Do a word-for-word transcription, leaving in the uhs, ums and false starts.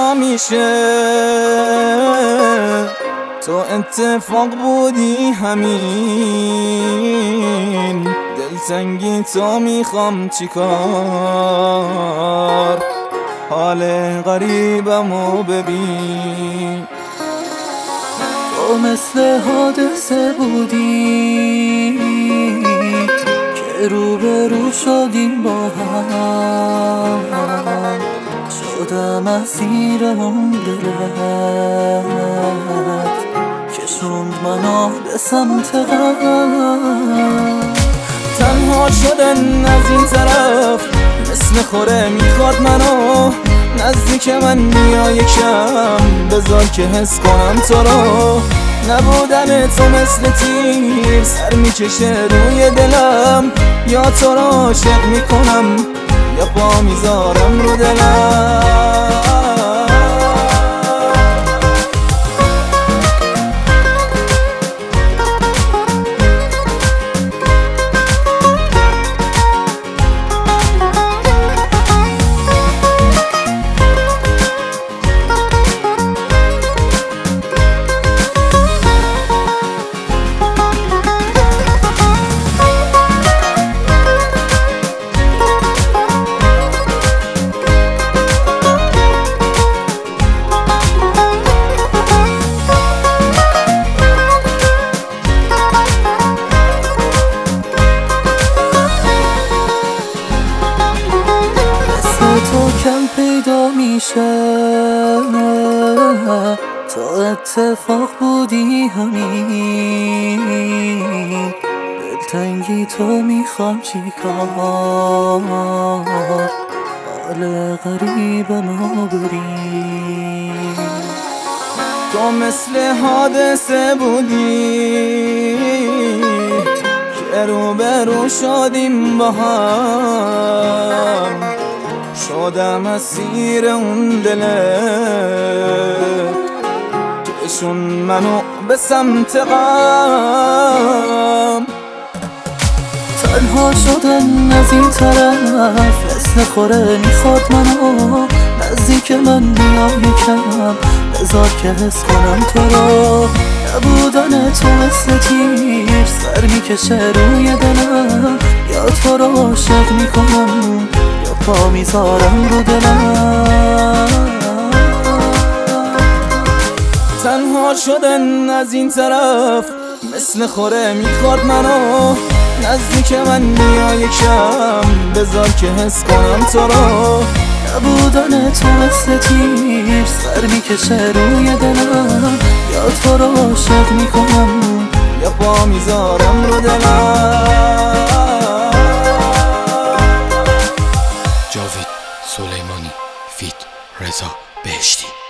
پیدا میشه. تو اتفاق بودی همین، دلتنگی تو میخوام چیکار، حال غریبمو ببین. تو مثل حادثه بودی که روبرو شدیم با هم، شدم اسیر اون دلت، کشوند منو به سمت غم. تنها شدن از این طرف مثل خوره میخواد منو، نزدیک من بیا یکم بذار که حس کنم تو رو. نبودن تو مثل تیر سر میکشه روی دلم، یا تو رو عاشق میکنم یا پا میذارم رو دلم. تو کم پیدا میشه، تو اتفاق بودی همین، دلتنگی تو میخوام چیکار، حال غریبمو ببین. تو مثل حادثه بودی که روبرو شدیم با هم، شدم اسیر اون دلت، کشون منو به سمت غم. تنها شدن از این طرف مثل خوره میخواد منو، نزدیک من بیا یکم بذار که حس کنم تو رو. نبودن تو مثل تیر سر میکشه روی دلم، یا تو رو عاشق میکنم یا پا میذارم رو دلم. تنها شدن از این طرف مثل خوره میخواد منو، نزدیک من بیا یکم بذار که حس کنم تو رو. نبودن تو مثل تیر سر میکشه روی دلم، یا تو رو عاشق میکنم یا پا میذارم رو دلم. جاوید سلیمانی فیت رضا بهشتی.